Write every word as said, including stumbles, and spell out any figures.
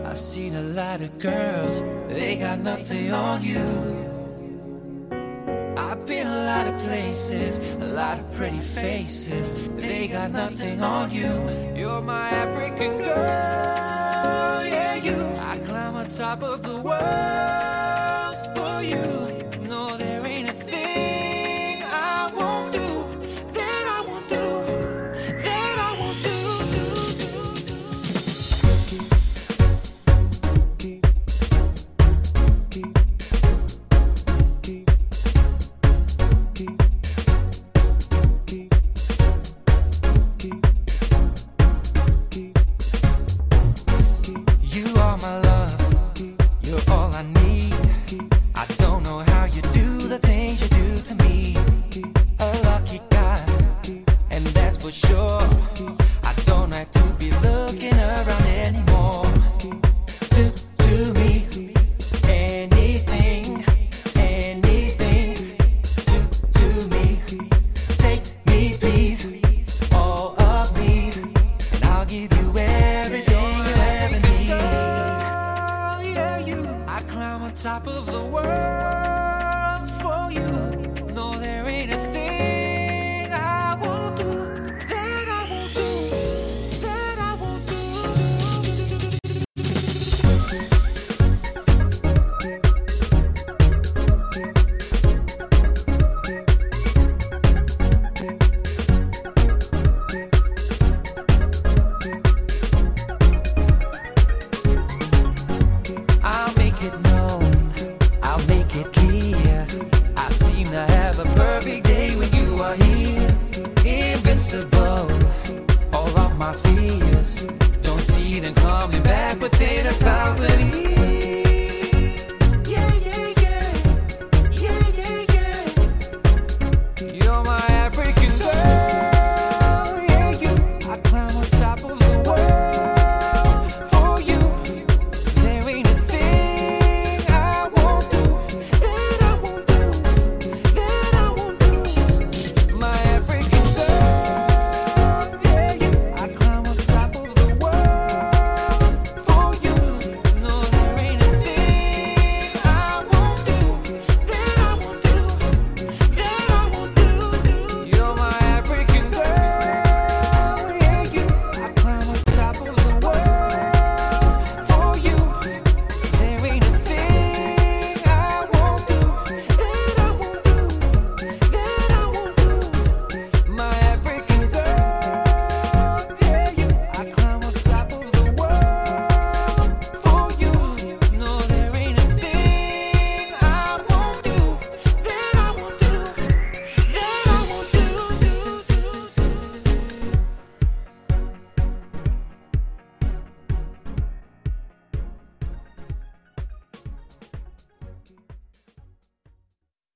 I've seen a lot of girls, they got nothing on you. I've been a lot of places, a lot of pretty faces, they got nothing on you. You're my African girl, yeah you. I climb on top of the world for you. No, there ain't a thing I won't do, that I won't do, that I won't do, do, You are my love, you're all I need. I don't know how you do the things you do to me. A lucky guy, and that's for sure. I don't have to be looking around anymore. Do to me anything, anything. Do to me, take me please, all of me, and I'll give you everything you ever need. Yeah, you. I climb on top of the world for you. No, there ain't a thing I won't do, that I won't do, that I won't do. I'll make it known, I'll make it clear. I seem to have a perfect day when you are here. Invincible, all of my fears don't see them coming.